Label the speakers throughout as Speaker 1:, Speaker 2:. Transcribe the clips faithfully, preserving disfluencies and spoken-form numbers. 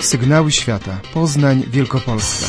Speaker 1: Sygnały Świata. Poznań, Wielkopolska.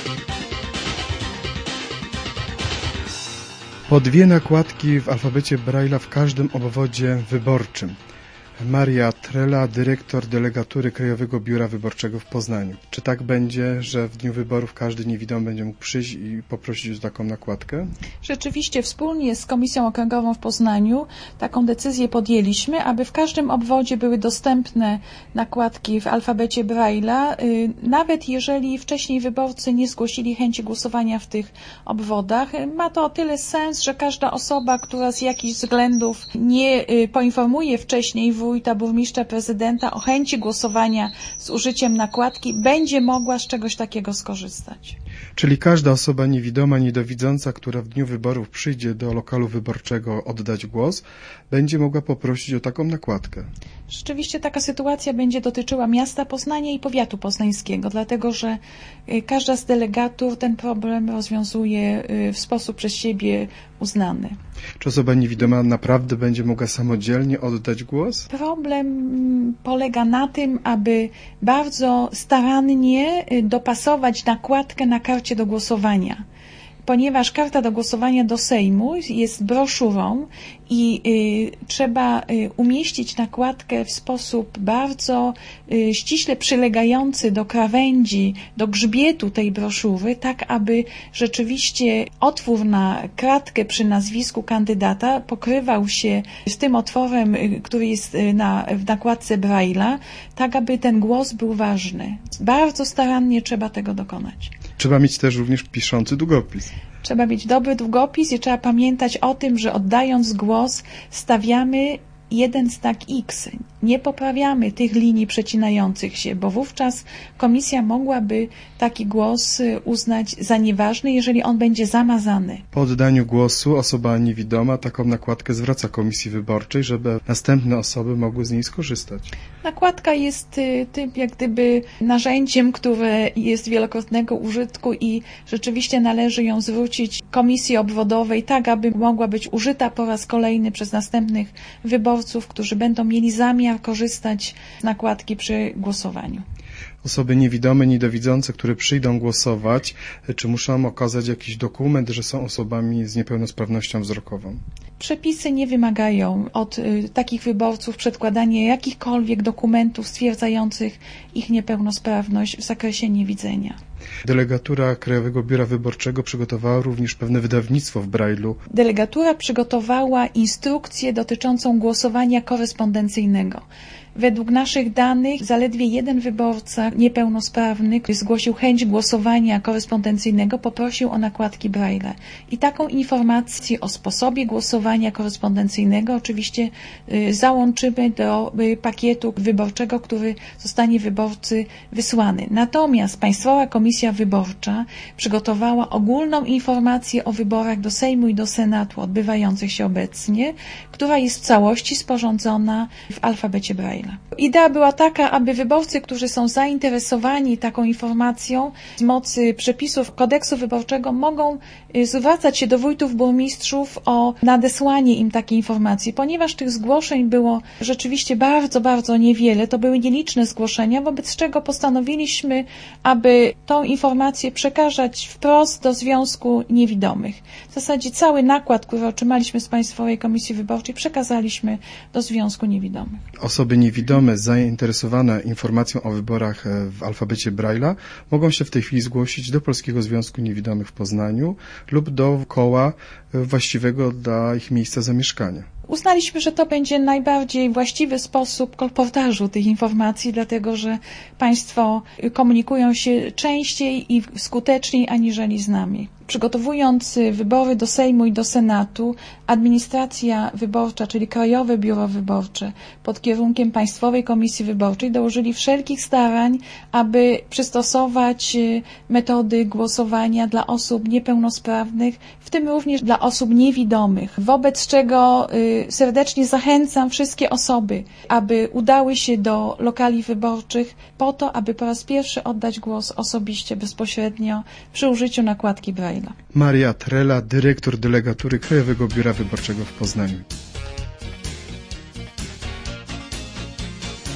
Speaker 1: Po dwie nakładki w alfabecie Braille'a w każdym obwodzie wyborczym. Maria Trela, dyrektor delegatury Krajowego Biura Wyborczego w Poznaniu. Czy tak będzie, że w dniu wyborów każdy niewidomy będzie mógł przyjść i poprosić o taką nakładkę?
Speaker 2: Rzeczywiście wspólnie z Komisją Okręgową w Poznaniu taką decyzję podjęliśmy, aby w każdym obwodzie były dostępne nakładki w alfabecie Braille'a, nawet jeżeli wcześniej wyborcy nie zgłosili chęci głosowania w tych obwodach. Ma to o tyle sens, że każda osoba, która z jakichś względów nie poinformuje wcześniej wójta, burmistrza, prezydenta o chęci głosowania z użyciem nakładki, będzie mogła z czegoś takiego skorzystać.
Speaker 1: Czyli każda osoba niewidoma, niedowidząca, która w dniu wyborów przyjdzie do lokalu wyborczego oddać głos, będzie mogła poprosić o taką nakładkę.
Speaker 2: Rzeczywiście taka sytuacja będzie dotyczyła miasta Poznania i powiatu poznańskiego, dlatego że każda z delegatur ten problem rozwiązuje w sposób przez siebie uznany.
Speaker 1: Czy osoba niewidoma naprawdę będzie mogła samodzielnie oddać głos?
Speaker 2: Problem polega na tym, aby bardzo starannie dopasować nakładkę na karcie do głosowania. Ponieważ karta do głosowania do Sejmu jest broszurą i y, trzeba y, umieścić nakładkę w sposób bardzo y, ściśle przylegający do krawędzi, do grzbietu tej broszury, tak aby rzeczywiście otwór na kratkę przy nazwisku kandydata pokrywał się z tym otworem, y, który jest na, w nakładce Braille'a, tak aby ten głos był ważny. Bardzo starannie trzeba tego dokonać.
Speaker 1: Trzeba mieć też również piszący długopis.
Speaker 2: Trzeba mieć dobry długopis i trzeba pamiętać o tym, że oddając głos stawiamy jeden znak X. Nie poprawiamy tych linii przecinających się, bo wówczas komisja mogłaby taki głos uznać za nieważny, jeżeli on będzie zamazany.
Speaker 1: Po oddaniu głosu osoba niewidoma taką nakładkę zwraca komisji wyborczej, żeby następne osoby mogły z niej skorzystać.
Speaker 2: Nakładka jest tym jak gdyby narzędziem, które jest wielokrotnego użytku i rzeczywiście należy ją zwrócić komisji obwodowej tak, aby mogła być użyta po raz kolejny przez następnych wyborców, którzy będą mieli zamiar korzystać z nakładki przy głosowaniu.
Speaker 1: Osoby niewidome, niedowidzące, które przyjdą głosować, czy muszą okazać jakiś dokument, że są osobami z niepełnosprawnością wzrokową?
Speaker 2: Przepisy nie wymagają od y, takich wyborców przedkładania jakichkolwiek dokumentów stwierdzających ich niepełnosprawność w zakresie niewidzenia.
Speaker 1: Delegatura Krajowego Biura Wyborczego przygotowała również pewne wydawnictwo w Braille'u.
Speaker 2: Delegatura przygotowała instrukcję dotyczącą głosowania korespondencyjnego. Według naszych danych zaledwie jeden wyborca niepełnosprawny, który zgłosił chęć głosowania korespondencyjnego, poprosił o nakładki Braille. I taką informację o sposobie głosowania korespondencyjnego oczywiście y, załączymy do y, pakietu wyborczego, który zostanie wyborcy wysłany. Natomiast Państwowa Komisja Wyborcza przygotowała ogólną informację o wyborach do Sejmu i do Senatu odbywających się obecnie, która jest w całości sporządzona w alfabecie Braille. Idea była taka, aby wyborcy, którzy są zainteresowani taką informacją z mocy przepisów kodeksu wyborczego, mogą zwracać się do wójtów, burmistrzów o nadesłanie im takiej informacji. Ponieważ tych zgłoszeń było rzeczywiście bardzo, bardzo niewiele, to były nieliczne zgłoszenia, wobec czego postanowiliśmy, aby tą informację przekazać wprost do Związku Niewidomych. W zasadzie cały nakład, który otrzymaliśmy z Państwowej Komisji Wyborczej, przekazaliśmy do Związku Niewidomych.
Speaker 1: Osoby niewidome zainteresowane informacją o wyborach w alfabecie Braille'a mogą się w tej chwili zgłosić do Polskiego Związku Niewidomych w Poznaniu lub do koła właściwego dla ich miejsca zamieszkania.
Speaker 2: Uznaliśmy, że to będzie najbardziej właściwy sposób kolportażu tych informacji, dlatego że Państwo komunikują się częściej i skuteczniej aniżeli z nami. Przygotowując wybory do Sejmu i do Senatu, administracja wyborcza, czyli Krajowe Biuro Wyborcze pod kierunkiem Państwowej Komisji Wyborczej dołożyli wszelkich starań, aby przystosować metody głosowania dla osób niepełnosprawnych, w tym również dla osób niewidomych, wobec czego serdecznie zachęcam wszystkie osoby, aby udały się do lokali wyborczych po to, aby po raz pierwszy oddać głos osobiście, bezpośrednio przy użyciu nakładki Braille'a.
Speaker 1: Maria Trela, dyrektor delegatury Krajowego Biura Wyborczego w Poznaniu.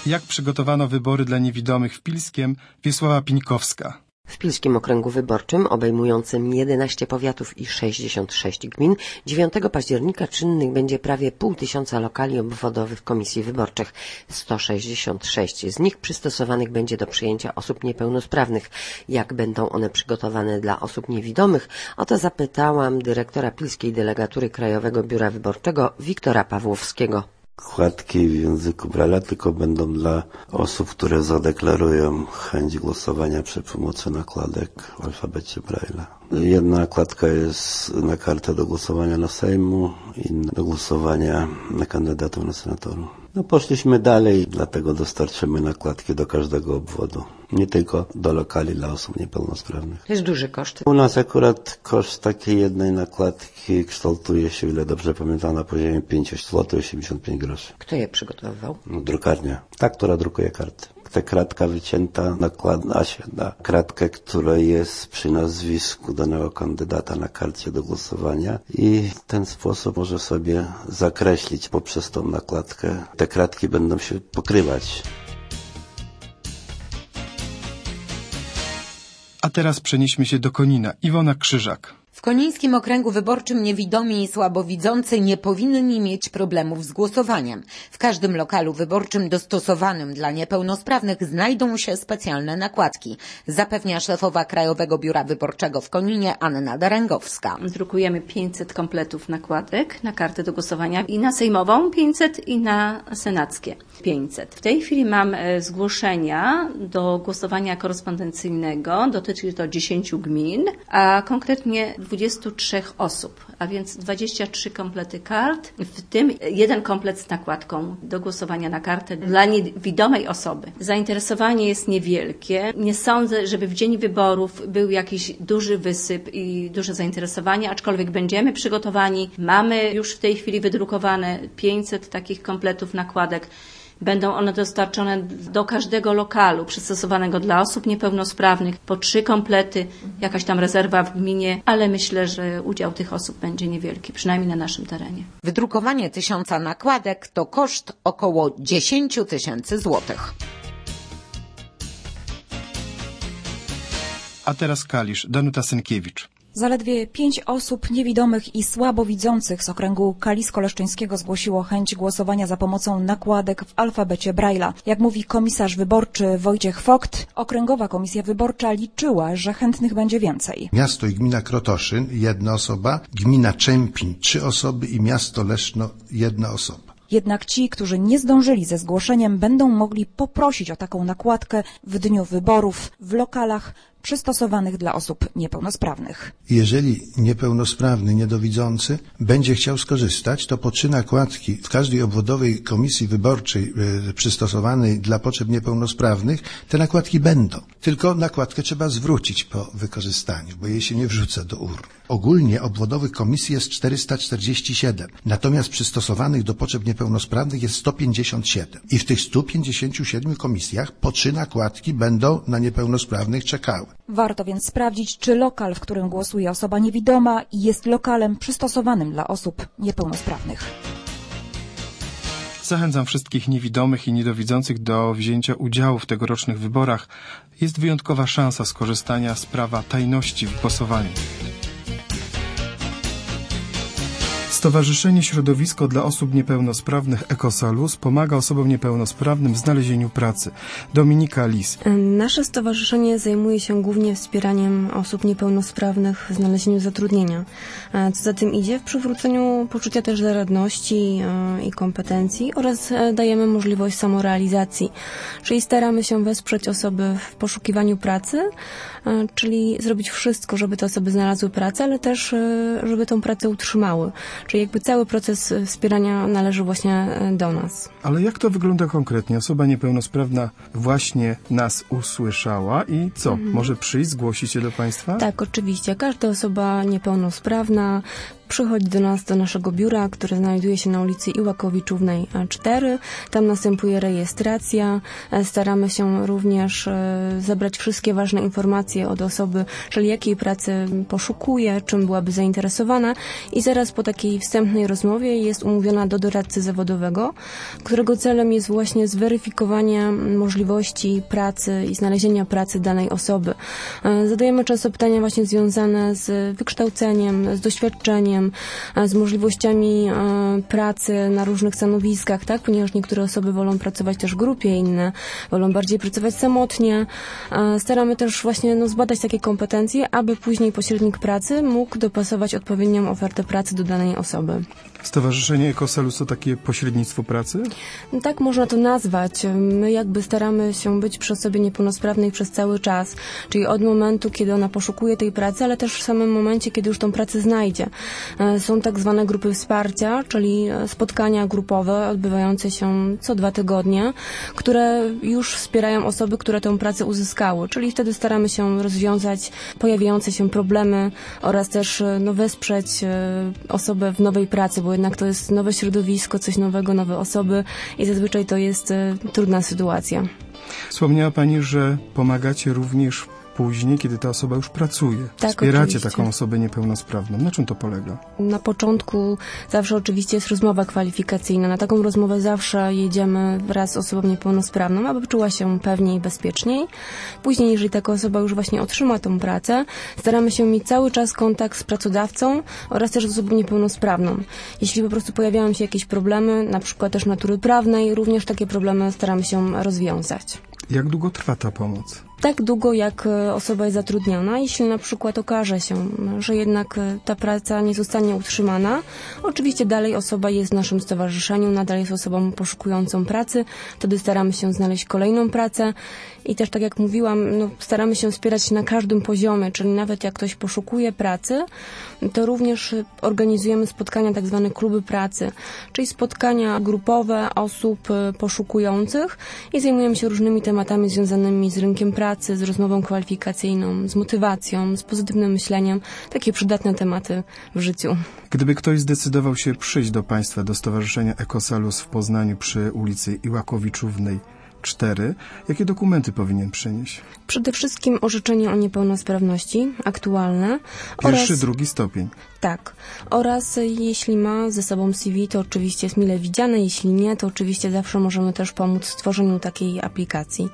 Speaker 1: Jak przygotowano wybory dla niewidomych w Pilskiem? Wiesława Pińkowska.
Speaker 3: W Pilskim Okręgu Wyborczym, obejmującym jedenaście powiatów i sześćdziesiąt sześć gmin, dziewiątego października czynnych będzie prawie pół tysiąca lokali obwodowych komisji wyborczych. sto sześćdziesiąt sześć z nich przystosowanych będzie do przyjęcia osób niepełnosprawnych. Jak będą one przygotowane dla osób niewidomych? O to zapytałam dyrektora Pilskiej Delegatury Krajowego Biura Wyborczego Wiktora Pawłowskiego.
Speaker 4: Nakładki w języku Braille'a tylko będą dla osób, które zadeklarują chęć głosowania przy pomocy nakładek w alfabecie Braille'a. Jedna nakładka jest na kartę do głosowania na Sejmu, inna do głosowania na kandydatów na senatorów. No poszliśmy dalej, dlatego dostarczymy nakładki do każdego obwodu. Nie tylko do lokali dla osób niepełnosprawnych.
Speaker 3: To jest duży koszt.
Speaker 4: U nas akurat koszt takiej jednej nakładki kształtuje się, ile dobrze pamiętam, na poziomie pięć złotych osiemdziesiąt pięć groszy.
Speaker 3: Kto je przygotowywał?
Speaker 4: No, drukarnia. Ta, która drukuje karty. Ta kratka wycięta nakłada się na kratkę, która jest przy nazwisku danego kandydata na karcie do głosowania i w ten sposób może sobie zakreślić poprzez tą nakładkę. Te kratki będą się pokrywać.
Speaker 1: A teraz przenieśmy się do Konina. Iwona Krzyżak.
Speaker 5: W Konińskim Okręgu Wyborczym niewidomi i słabowidzący nie powinni mieć problemów z głosowaniem. W każdym lokalu wyborczym dostosowanym dla niepełnosprawnych znajdą się specjalne nakładki, zapewnia szefowa Krajowego Biura Wyborczego w Koninie Anna Daręgowska.
Speaker 6: Drukujemy pięćset kompletów nakładek na kartę do głosowania i na sejmową pięćset i na senackie pięćset. W tej chwili mam zgłoszenia do głosowania korespondencyjnego, dotyczy to dziesięciu gmin, a konkretnie dwudziestu trzech osób, a więc dwadzieścia trzy komplety kart, w tym jeden komplet z nakładką do głosowania na kartę dla niewidomej osoby. Zainteresowanie jest niewielkie. Nie sądzę, żeby w dzień wyborów był jakiś duży wysyp i duże zainteresowanie, aczkolwiek będziemy przygotowani. Mamy już w tej chwili wydrukowane pięćset takich kompletów nakładek. Będą one dostarczone do każdego lokalu przystosowanego dla osób niepełnosprawnych, po trzy komplety, jakaś tam rezerwa w gminie, ale myślę, że udział tych osób będzie niewielki, przynajmniej na naszym terenie.
Speaker 5: Wydrukowanie tysiąca nakładek to koszt około dziesięć tysięcy złotych.
Speaker 1: A teraz Kalisz, Danuta Synkiewicz.
Speaker 7: Zaledwie pięć osób niewidomych i słabowidzących z okręgu kalisko-leszczyńskiego zgłosiło chęć głosowania za pomocą nakładek w alfabecie Braille'a. Jak mówi komisarz wyborczy Wojciech Vogt, Okręgowa Komisja Wyborcza liczyła, że chętnych będzie więcej.
Speaker 8: Miasto i gmina Krotoszyn, jedna osoba, gmina Czempin, trzy osoby i miasto Leszno, jedna osoba.
Speaker 7: Jednak ci, którzy nie zdążyli ze zgłoszeniem, będą mogli poprosić o taką nakładkę w dniu wyborów w lokalach przystosowanych dla osób niepełnosprawnych.
Speaker 8: Jeżeli niepełnosprawny, niedowidzący będzie chciał skorzystać, to po trzy nakładki w każdej obwodowej komisji wyborczej e, przystosowanej dla potrzeb niepełnosprawnych, te nakładki będą. Tylko nakładkę trzeba zwrócić po wykorzystaniu, bo jej się nie wrzuca do urny. Ogólnie obwodowych komisji jest czterysta czterdzieści siedem, natomiast przystosowanych do potrzeb niepełnosprawnych jest sto pięćdziesiąt siedem. I w tych stu pięćdziesięciu siedmiu komisjach po trzy nakładki będą na niepełnosprawnych czekały.
Speaker 7: Warto więc sprawdzić, czy lokal, w którym głosuje osoba niewidoma, jest lokalem przystosowanym dla osób niepełnosprawnych.
Speaker 1: Zachęcam wszystkich niewidomych i niedowidzących do wzięcia udziału w tegorocznych wyborach. Jest wyjątkowa szansa skorzystania z prawa tajności w głosowaniu. Stowarzyszenie Środowisko dla Osób Niepełnosprawnych Ekosalus pomaga osobom niepełnosprawnym w znalezieniu pracy. Dominika Lis.
Speaker 9: Nasze stowarzyszenie zajmuje się głównie wspieraniem osób niepełnosprawnych w znalezieniu zatrudnienia. Co za tym idzie, w przywróceniu poczucia też zaradności i kompetencji oraz dajemy możliwość samorealizacji. Czyli staramy się wesprzeć osoby w poszukiwaniu pracy, czyli zrobić wszystko, żeby te osoby znalazły pracę, ale też żeby tą pracę utrzymały. Czyli jakby cały proces wspierania należy właśnie do nas.
Speaker 1: Ale jak to wygląda konkretnie? Osoba niepełnosprawna właśnie nas usłyszała i co? Mhm. Może przyjść, zgłosić się do Państwa?
Speaker 9: Tak, oczywiście. Każda osoba niepełnosprawna przychodzi do nas, do naszego biura, które znajduje się na ulicy Iłakowiczównej cztery. Tam następuje rejestracja. Staramy się również zebrać wszystkie ważne informacje od osoby, czyli jakiej pracy poszukuje, czym byłaby zainteresowana i zaraz po takiej wstępnej rozmowie jest umówiona do doradcy zawodowego, którego celem jest właśnie zweryfikowanie możliwości pracy i znalezienia pracy danej osoby. Zadajemy często pytania właśnie związane z wykształceniem, z doświadczeniem, z możliwościami pracy na różnych stanowiskach, tak? Ponieważ niektóre osoby wolą pracować też w grupie, inne wolą bardziej pracować samotnie. Staramy też właśnie no, zbadać takie kompetencje, aby później pośrednik pracy mógł dopasować odpowiednią ofertę pracy do danej osoby.
Speaker 1: Stowarzyszenie Ecosalus to takie pośrednictwo pracy?
Speaker 9: Tak można to nazwać. My jakby staramy się być przy osobie niepełnosprawnej przez cały czas, czyli od momentu, kiedy ona poszukuje tej pracy, ale też w samym momencie, kiedy już tą pracę znajdzie. Są tak zwane grupy wsparcia, czyli spotkania grupowe odbywające się co dwa tygodnie, które już wspierają osoby, które tę pracę uzyskały, czyli wtedy staramy się rozwiązać pojawiające się problemy oraz też no, wesprzeć osobę w nowej pracy, bo jednak to jest nowe środowisko, coś nowego, nowe osoby i zazwyczaj to jest e, trudna sytuacja.
Speaker 1: Wspomniała Pani, że pomagacie również później, kiedy ta osoba już pracuje.
Speaker 9: Tak,
Speaker 1: Wspieracie
Speaker 9: oczywiście.
Speaker 1: taką osobę niepełnosprawną. Na czym to polega?
Speaker 9: Na początku zawsze oczywiście jest rozmowa kwalifikacyjna. Na taką rozmowę zawsze jedziemy wraz z osobą niepełnosprawną, aby czuła się pewniej i bezpieczniej. Później, jeżeli taka osoba już właśnie otrzyma tą pracę, staramy się mieć cały czas kontakt z pracodawcą oraz też z osobą niepełnosprawną. Jeśli po prostu pojawiają się jakieś problemy, na przykład też natury prawnej, również takie problemy staramy się rozwiązać.
Speaker 1: Jak długo trwa ta pomoc?
Speaker 9: Tak długo, jak osoba jest zatrudniona. Jeśli na przykład okaże się, że jednak ta praca nie zostanie utrzymana, oczywiście dalej osoba jest w naszym stowarzyszeniu, nadal jest osobą poszukującą pracy, wtedy staramy się znaleźć kolejną pracę i też tak jak mówiłam, no, staramy się wspierać na każdym poziomie, czyli nawet jak ktoś poszukuje pracy, to również organizujemy spotkania, tak zwane kluby pracy, czyli spotkania grupowe osób poszukujących i zajmujemy się różnymi tematami związanymi z rynkiem pracy, z rozmową kwalifikacyjną, z motywacją, z pozytywnym myśleniem. Takie przydatne tematy w życiu.
Speaker 1: Gdyby ktoś zdecydował się przyjść do Państwa, do Stowarzyszenia Ecosalus w Poznaniu przy ulicy Iłakowiczównej cztery, jakie dokumenty powinien przynieść?
Speaker 9: Przede wszystkim orzeczenie o niepełnosprawności aktualne.
Speaker 1: Pierwszy,
Speaker 9: oraz,
Speaker 1: drugi stopień.
Speaker 9: Tak. Oraz jeśli ma ze sobą C V, to oczywiście jest mile widziane. Jeśli nie, to oczywiście zawsze możemy też pomóc w stworzeniu takiej aplikacji.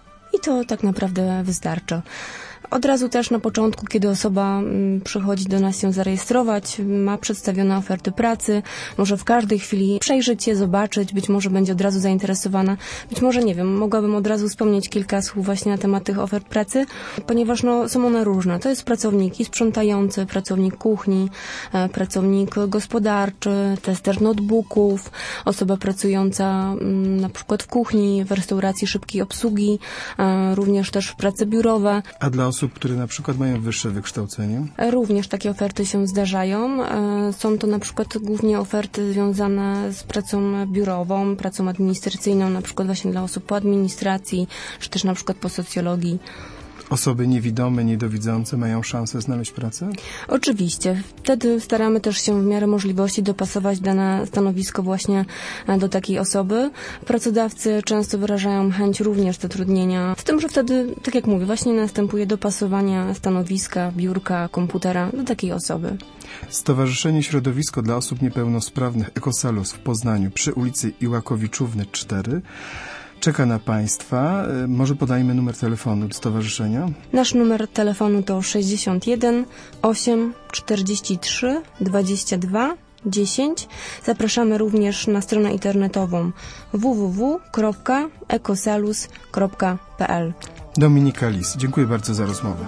Speaker 9: I to tak naprawdę wystarczy. Od razu też na początku, kiedy osoba przychodzi do nas się zarejestrować, ma przedstawione oferty pracy, może w każdej chwili przejrzeć je, zobaczyć, być może będzie od razu zainteresowana, być może, nie wiem, mogłabym od razu wspomnieć kilka słów właśnie na temat tych ofert pracy, ponieważ no, są one różne. To jest pracownik i sprzątający, pracownik kuchni, pracownik gospodarczy, tester notebooków, osoba pracująca na przykład w kuchni, w restauracji szybkiej obsługi, również też prace biurowe.
Speaker 1: A dla osób, które na przykład mają wyższe wykształcenie?
Speaker 9: Również takie oferty się zdarzają. Są to na przykład głównie oferty związane z pracą biurową, pracą administracyjną, na przykład właśnie dla osób po administracji, czy też na przykład po socjologii.
Speaker 1: Osoby niewidome, niedowidzące mają szansę znaleźć pracę?
Speaker 9: Oczywiście. Wtedy staramy też się w miarę możliwości dopasować dane stanowisko właśnie do takiej osoby. Pracodawcy często wyrażają chęć również zatrudnienia. Z tym, że wtedy, tak jak mówię, właśnie następuje dopasowanie stanowiska, biurka, komputera do takiej osoby.
Speaker 1: Stowarzyszenie Środowisko dla Osób Niepełnosprawnych Ecosalus w Poznaniu przy ulicy Iłakowiczówny cztery czeka na Państwa. Może podajmy numer telefonu do stowarzyszenia?
Speaker 9: Nasz numer telefonu to sześćdziesiąt jeden osiem czterdzieści trzy dwadzieścia dwa dziesięć. Zapraszamy również na stronę internetową w w w kropka ecosalus kropka p l.
Speaker 1: Dominika Lis, dziękuję bardzo za rozmowę.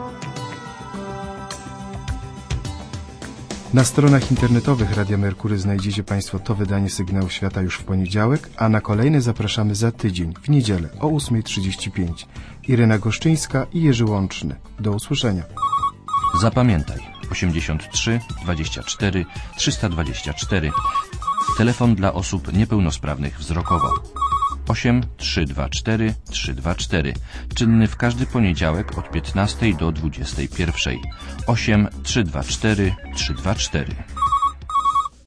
Speaker 1: Na stronach internetowych Radia Merkury znajdziecie Państwo to wydanie Sygnału Świata już w poniedziałek, a na kolejne zapraszamy za tydzień, w niedzielę o ósma trzydzieści pięć. Irena Goszczyńska i Jerzy Łączny. Do usłyszenia.
Speaker 10: Zapamiętaj osiemdziesiąt trzy dwadzieścia cztery trzysta dwadzieścia cztery. Telefon dla osób niepełnosprawnych wzrokowo. osiem trzy dwa cztery trzy dwa cztery. Czynny w każdy poniedziałek od piętnastej do dwudziestej pierwszej. osiem trzy dwa cztery trzy dwa cztery.